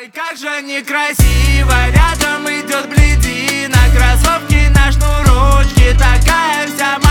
Ой, как же некрасиво, рядом идет бледина, кроссовки на шнурочке, такая вся